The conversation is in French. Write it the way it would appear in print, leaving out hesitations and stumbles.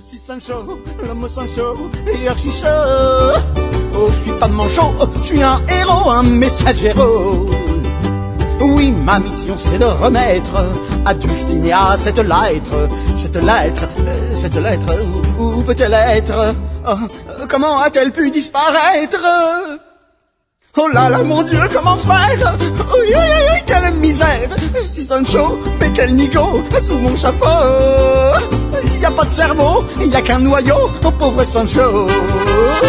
Je suis Sancho, l'homme Sancho, et archi chaud. Oh, je suis pas manchot, je suis un héros, un messagero. Oui, ma mission c'est de remettre à Dulcinea cette lettre, où peut-elle être? Comment a-t-elle pu disparaître? Oh là là, mon Dieu, comment faire? Oui, oui, oui, quelle misère! Je suis Sancho, mais quel nigo sous mon chapeau! Y a pas de cerveau, y a qu'un noyau, oh pauvre Sancho!